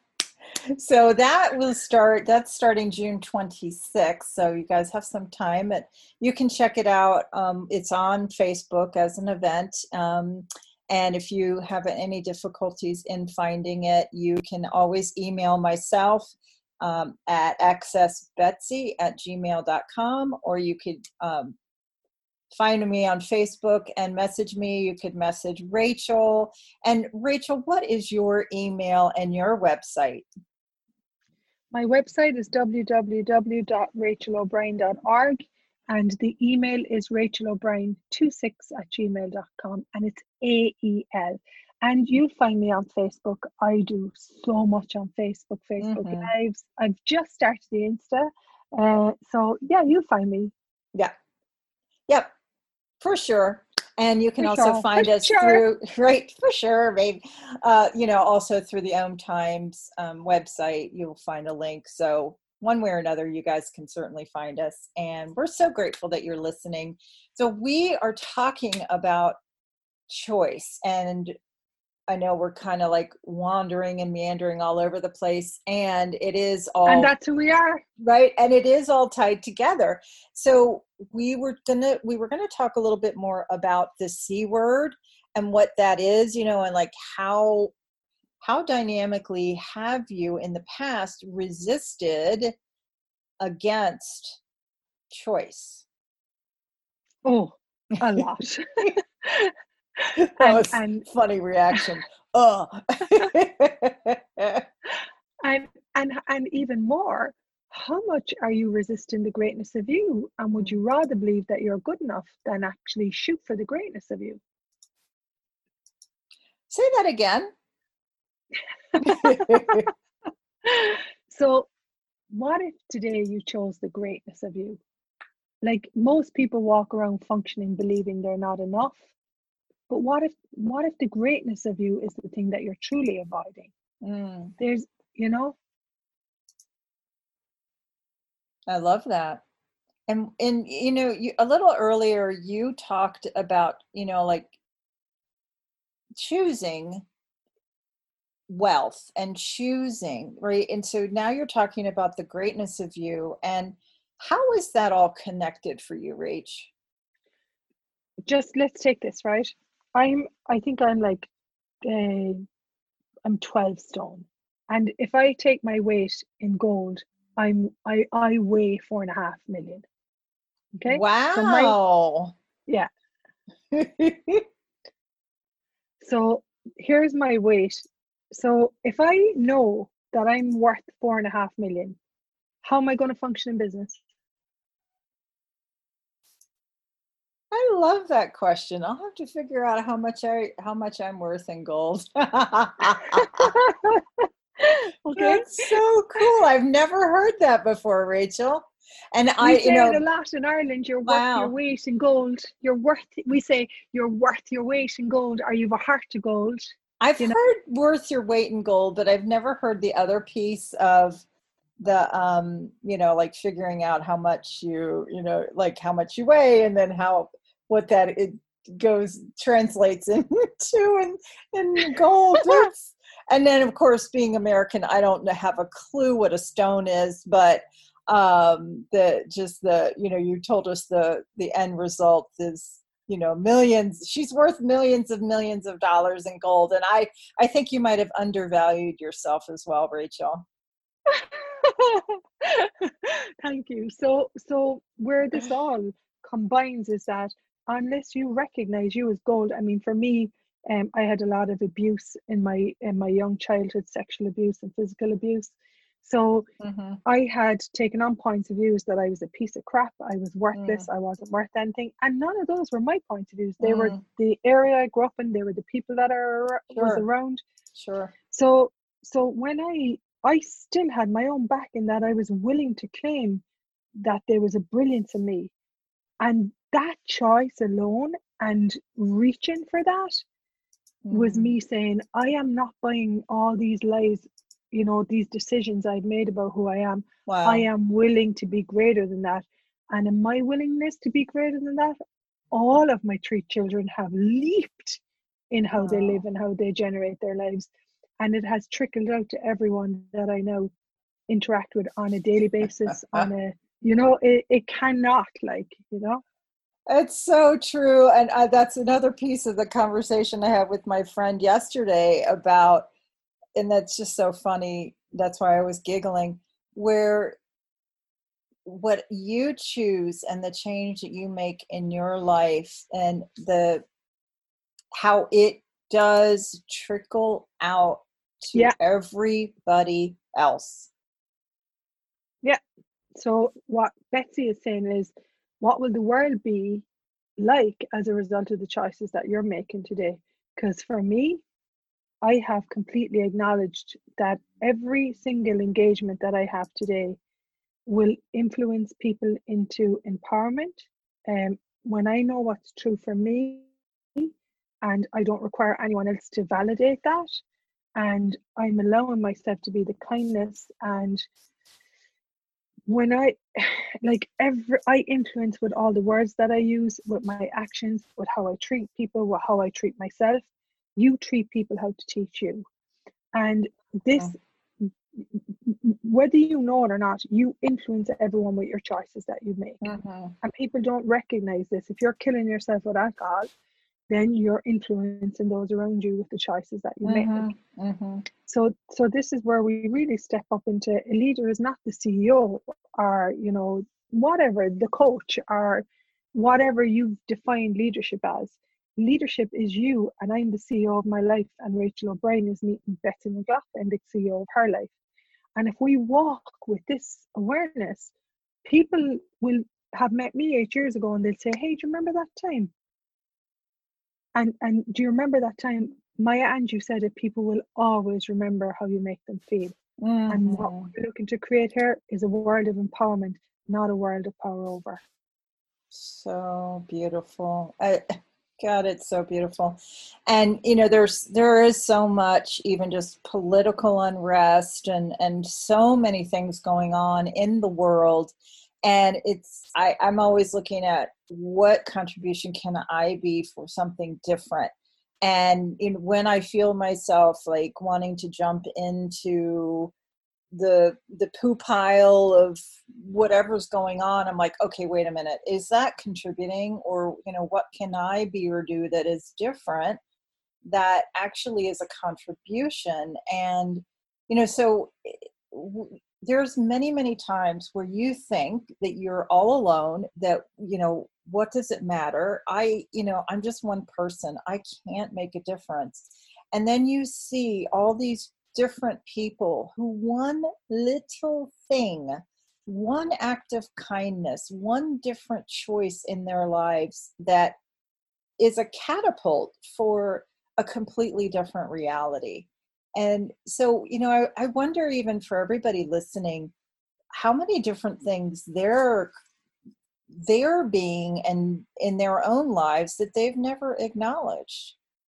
Speaker 2: So that will start, that's starting June twenty-sixth. So you guys have some time. And you can check it out. Um, it's on Facebook as an event. Um, and if you have any difficulties in finding it, you can always email myself um, at accessbetsy at gmail dot com, or you could um, find me on Facebook and message me. You could message Rachel. And Rachel, what is your email and your website?
Speaker 3: My website is w w w dot rachel o'brien dot org, and the email is rachel o'brien twenty-six at gmail dot com, and it's A E L. And you'll find me on Facebook. I do so much on Facebook, Facebook
Speaker 2: Mm-hmm.
Speaker 3: Lives. I've just started the Insta. Uh, so yeah, you'll find me.
Speaker 2: Yeah. Yep. For sure. And you can
Speaker 3: For
Speaker 2: also
Speaker 3: sure.
Speaker 2: find
Speaker 3: For
Speaker 2: us
Speaker 3: sure.
Speaker 2: through, right, for sure, babe. Uh, you know, also through the Om Times um, website, you'll find a link. So one way or another, you guys can certainly find us. And we're so grateful that you're listening. So we are talking about choice. And I know we're kind of like wandering and meandering all over the place. And it is all...
Speaker 3: And that's who we are.
Speaker 2: Right. And it is all tied together. So we were gonna we were gonna talk a little bit more about the C word and what that is, you know, and like how how dynamically have you in the past resisted against choice?
Speaker 3: Oh, a lot.
Speaker 2: That
Speaker 3: and,
Speaker 2: was
Speaker 3: and
Speaker 2: funny reaction. Oh.
Speaker 3: and and and even more, how much are you resisting the greatness of you? And would you rather believe that you're good enough than actually shoot for the greatness of you?
Speaker 2: Say that again.
Speaker 3: So what if today you chose the greatness of you? Like, most people walk around functioning believing they're not enough. But what if what if the greatness of you is the thing that you're truly avoiding?
Speaker 2: Mm.
Speaker 3: There's, you know.
Speaker 2: I love that. And, and you know, you, a little earlier, you talked about, you know, like choosing wealth and choosing, right? And so now you're talking about the greatness of you. And how is that all connected for you, Rach?
Speaker 3: Just let's take this, right? I'm, I think I'm like, uh, I'm twelve stone. And if I take my weight in gold, I'm, I, I weigh four and a half million. Okay.
Speaker 2: Wow.
Speaker 3: So my, yeah. So here's my weight. So if I know that I'm worth four and a half million, how am I going to function in business?
Speaker 2: I love that question. I'll have to figure out how much I how much I'm worth in gold.
Speaker 3: Okay.
Speaker 2: That's so cool. I've never heard that before, Rachel. And I,
Speaker 3: We
Speaker 2: you
Speaker 3: say it a
Speaker 2: know,
Speaker 3: lot in Ireland, you're worth your
Speaker 2: wow.
Speaker 3: weight in gold. You're worth, we say, you're worth your weight in gold, or you've a heart of gold.
Speaker 2: I've
Speaker 3: You know?
Speaker 2: heard worth your weight in gold, but I've never heard the other piece of the, um, you know, like figuring out how much you, you know, like how much you weigh, and then how, what that it goes, translates into in, in gold. It's, and then of course, being American, I don't have a clue what a stone is, but um, the, just the, you know, you told us the, the end result is, you know, millions. She's worth millions of millions of dollars in gold. And I, I think you might have undervalued yourself as well, Rachel.
Speaker 3: Thank you. So, so where this all combines is that unless you recognize you as gold, I mean, for me, um, I had a lot of abuse in my in my young childhood, sexual abuse and physical abuse. So
Speaker 2: Mm-hmm.
Speaker 3: I had taken on points of views that I was a piece of crap, I was worthless,
Speaker 2: Mm.
Speaker 3: I wasn't worth anything, and none of those were my points of views. They
Speaker 2: Mm.
Speaker 3: were the area I grew up in. They were the people that are was
Speaker 2: Sure.
Speaker 3: around.
Speaker 2: Sure.
Speaker 3: So, so when I I still had my own back in that I was willing to claim that there was a brilliance in me, and that choice alone and reaching for that was
Speaker 2: Mm.
Speaker 3: me saying, I am not buying all these lies, you know, these decisions I've made about who I am.
Speaker 2: Wow.
Speaker 3: I am willing to be greater than that. And in my willingness to be greater than that, all of my three children have leaped in how
Speaker 2: Wow.
Speaker 3: they live and how they generate their lives. And it has trickled out to everyone that I now interact with on a daily basis, on a, you know, it, it cannot, like, you know.
Speaker 2: It's so true. And uh, that's another piece of the conversation I had with my friend yesterday about, and that's just so funny. That's why I was giggling, where what you choose and the change that you make in your life and the, how it does trickle out to
Speaker 3: Yeah.
Speaker 2: everybody else.
Speaker 3: Yeah. So what Betsy is saying is, what will the world be like as a result of the choices that you're making today? Because for me, I have completely acknowledged that every single engagement that I have today will influence people into empowerment. And um, when I know what's true for me, and I don't require anyone else to validate that, and I'm allowing myself to be the kindness, and when I, like every, I influence with all the words that I use, with my actions, with how I treat people, with how I treat myself. You treat people how to teach you. And this, mm. whether you know it or not, you influence everyone with your choices that you make. Mm-hmm. And people don't recognize this. If you're killing yourself with alcohol, then you're influencing those around you with the choices that you mm-hmm. make. Mm-hmm. So, so this is where we really step up into, a leader is not the C E O or, you know, whatever, the coach or whatever you've defined leadership as. Leadership is you, and I'm the C E O of my life, and Rachel O'Brien is meeting Betsy McLaughlin, the C E O of her life. And if we walk with this awareness, people will have met me eight years ago and they'll say, hey, do you remember that time? And and do you remember that time? Maya Angelou said that people will always remember how you make them feel. Mm-hmm. And what we're looking to create here is a world of empowerment, not a world of power over.
Speaker 2: So beautiful. I, God, it's so beautiful. And, you know, there's, there is so much, even just political unrest and, and so many things going on in the world. And it's, I, I'm always looking at what contribution can I be for something different. And in, when I feel myself like wanting to jump into the the poo pile of whatever's going on, I'm like, okay, wait a minute, is that contributing? Or, you know, what can I be or do that is different, that actually is a contribution? And, you know, so w- there's many, many times where you think that you're all alone, that, you know, what does it matter? I, you know, I'm just one person. I can't make a difference. And then you see all these different people who one little thing, one act of kindness, one different choice in their lives that is a catapult for a completely different reality. And so, you know, I, I wonder, even for everybody listening, how many different things they're they're being and in their own lives that they've never acknowledged.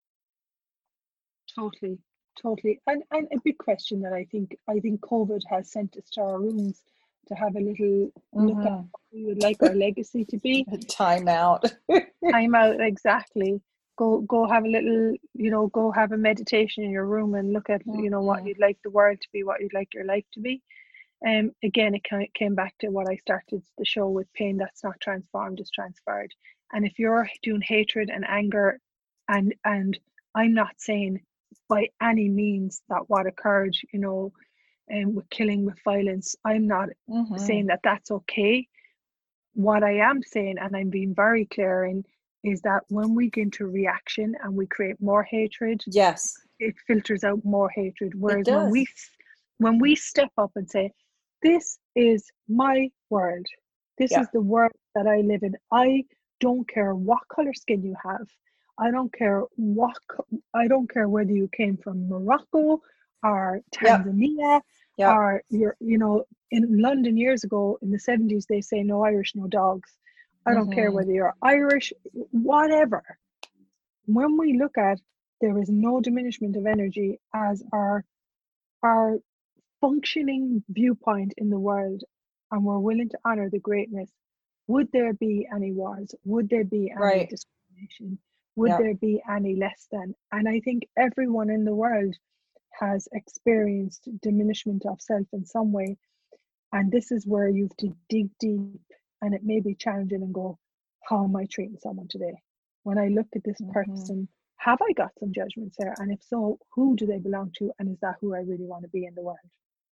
Speaker 3: Totally, totally. And and a big question that I think I think COVID has sent us to our rooms to have a little look at
Speaker 2: Mhm.
Speaker 3: what we would like our legacy to be.
Speaker 2: Time out.
Speaker 3: Time out, exactly. Go go have a little, you know, go have a meditation in your room and look at, you know, what
Speaker 2: Mhm.
Speaker 3: you'd like the world to be, what you'd like your life to be. Um, again, it kind of came back to what I started the show with: pain that's not transformed is transferred. And if you're doing hatred and anger, and and I'm not saying by any means that what occurred, you know, and um, with killing, with violence, I'm not
Speaker 2: Mhm.
Speaker 3: saying that that's okay. What I am saying, and I'm being very clear in, is that when we get into reaction and we create more hatred,
Speaker 2: Yes,
Speaker 3: it filters out more hatred.
Speaker 2: it
Speaker 3: Whereas when we
Speaker 2: does.
Speaker 3: when we step up and say, this is my world, this
Speaker 2: Yeah.
Speaker 3: is the world that I live in, I don't care what color skin you have, I don't care what I don't care whether you came from Morocco or
Speaker 2: Yep.
Speaker 3: Tanzania,
Speaker 2: Yep.
Speaker 3: or you're, you know, in London years ago in the seventies they say no Irish, no dogs. I don't care
Speaker 2: Mhm.
Speaker 3: whether you're Irish, whatever. When we look at, there is no diminishment of energy as our our functioning viewpoint in the world, and we're willing to honor the greatness, would there be any wars? Would there be any
Speaker 2: Right.
Speaker 3: discrimination? Would
Speaker 2: Yep.
Speaker 3: there be any less than? And I think everyone in the world has experienced diminishment of self in some way. And this is where you have to dig deep, and it may be challenging, and go, how am I treating someone today? When I look at this
Speaker 2: Mhm.
Speaker 3: person, have I got some judgments there? And if so, who do they belong to? And is that who I really want to be in the world?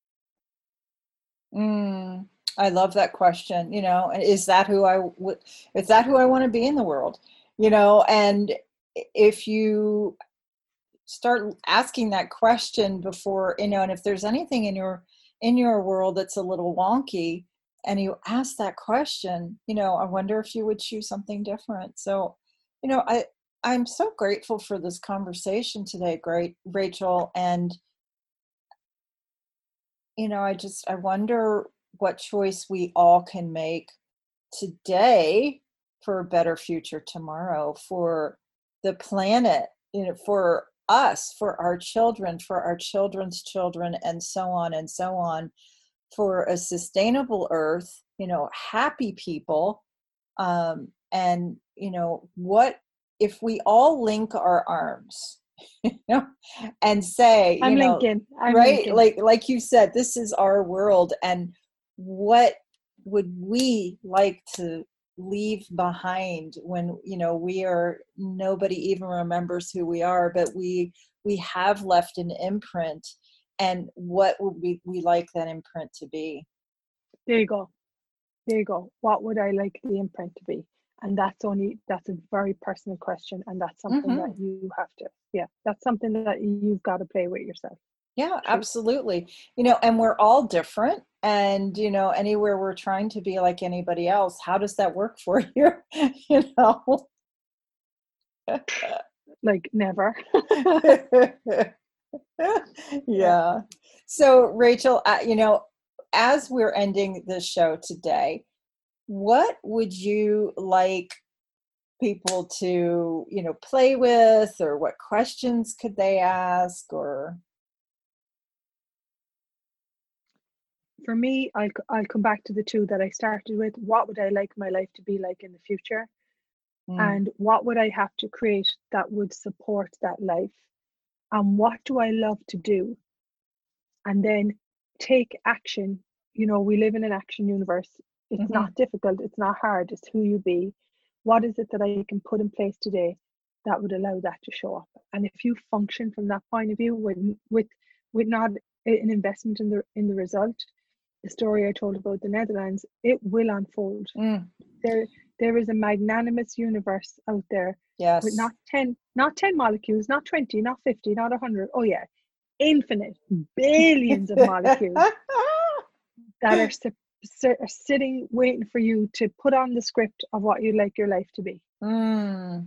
Speaker 2: Mm, I love that question. You know, and is that who I would? Is that who I want to be in the world? You know, and if you start asking that question before, you know, and if there's anything in your in your world that's a little wonky, and you ask that question, you know, I wonder if you would choose something different. So, you know, I I'm so grateful for this conversation today, great Rachel, and you know, I just I wonder what choice we all can make today for a better future tomorrow, for the planet, you know, for us, for our children, for our children's children, and so on and so on, for a sustainable earth, you know, happy people. Um, and, you know, what if we all link our arms, you know, and say,
Speaker 3: I'm
Speaker 2: you know,
Speaker 3: linking. I'm
Speaker 2: right,
Speaker 3: linking.
Speaker 2: like like you said, this is our world, and what would we like to leave behind when, you know, we are, nobody even remembers who we are, but we we have left an imprint, and what would we, we like that imprint to be?
Speaker 3: There you go. There you go. What would I like the imprint to be? And that's only, that's a very personal question. And that's something
Speaker 2: Hmm.
Speaker 3: that you have to, yeah, that's something that you've got to play with yourself.
Speaker 2: Yeah,
Speaker 3: True.
Speaker 2: absolutely. You know, and we're all different. And, you know, anywhere we're trying to be like anybody else, how does that work for you? You know?
Speaker 3: Like never. Yeah.
Speaker 2: Yeah. So, Rachel, uh, you know, as we're ending the show today, what would you like people to, you know, play with, or what questions could they ask, or?
Speaker 3: For me, I'll, I'll come back to the two that I started with. What would I like my life to be like in the future?
Speaker 2: Mm,
Speaker 3: And what would I have to create that would support that life? And what do I love to do? And then take action. You know, we live in an action universe. It's
Speaker 2: mhm.
Speaker 3: not difficult, it's not hard, it's who you be. What is it that I can put in place today that would allow that to show up? And if you function from that point of view, with with with not an investment in the in the result, the story I told about the Netherlands, it will unfold.
Speaker 2: Mm,
Speaker 3: There there is a magnanimous universe out there with
Speaker 2: yes.
Speaker 3: not ten not ten molecules, not twenty, not fifty, not one hundred. Oh yeah, infinite, billions of molecules that are, si- are sitting waiting for you to put on the script of what you'd like your life to be.
Speaker 2: Mm.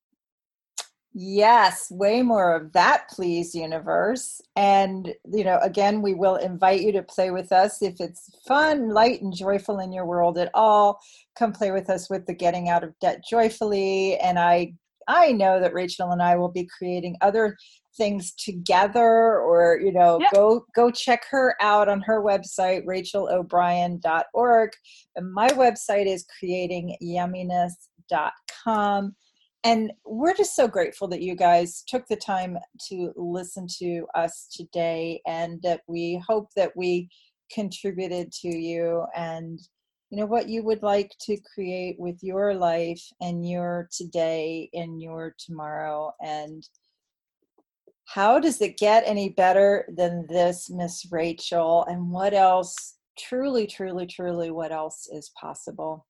Speaker 2: Yes, way more of that, please, universe. And, you know, again, we will invite you to play with us. If it's fun, light, and joyful in your world at all, come play with us with the Getting Out of Debt Joyfully. And I, I know that Rachel and I will be creating other things together, or, you know,
Speaker 3: yeah.
Speaker 2: go, go check her out on her website, rachel o'brien dot org. And my website is creating yumminess dot com. And we're just so grateful that you guys took the time to listen to us today, and that we hope that we contributed to you and, you know, what you would like to create with your life and your today and your tomorrow. And how does it get any better than this, Miss Rachel? And what else, truly, truly, truly, what else is possible?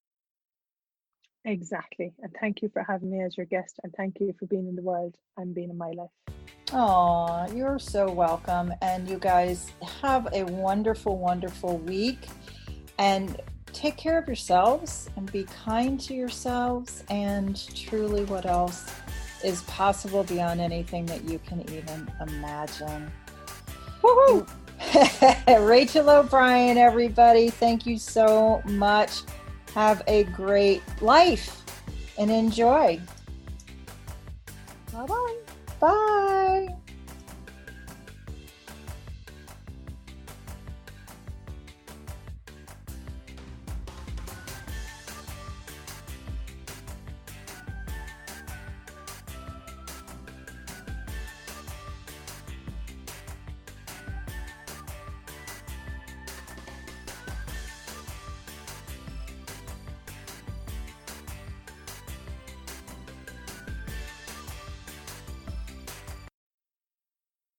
Speaker 3: Exactly. And thank you for having me as your guest, and thank you for being in the world and being in my life.
Speaker 2: Oh, you're so welcome. And you guys have a wonderful, wonderful week, and take care of yourselves and be kind to yourselves. And truly, what else is possible beyond anything that you can even imagine? Woohoo! Rachel O'Brien, everybody. Thank you so much. Have a great life and enjoy.
Speaker 3: Bye-bye.
Speaker 2: Bye.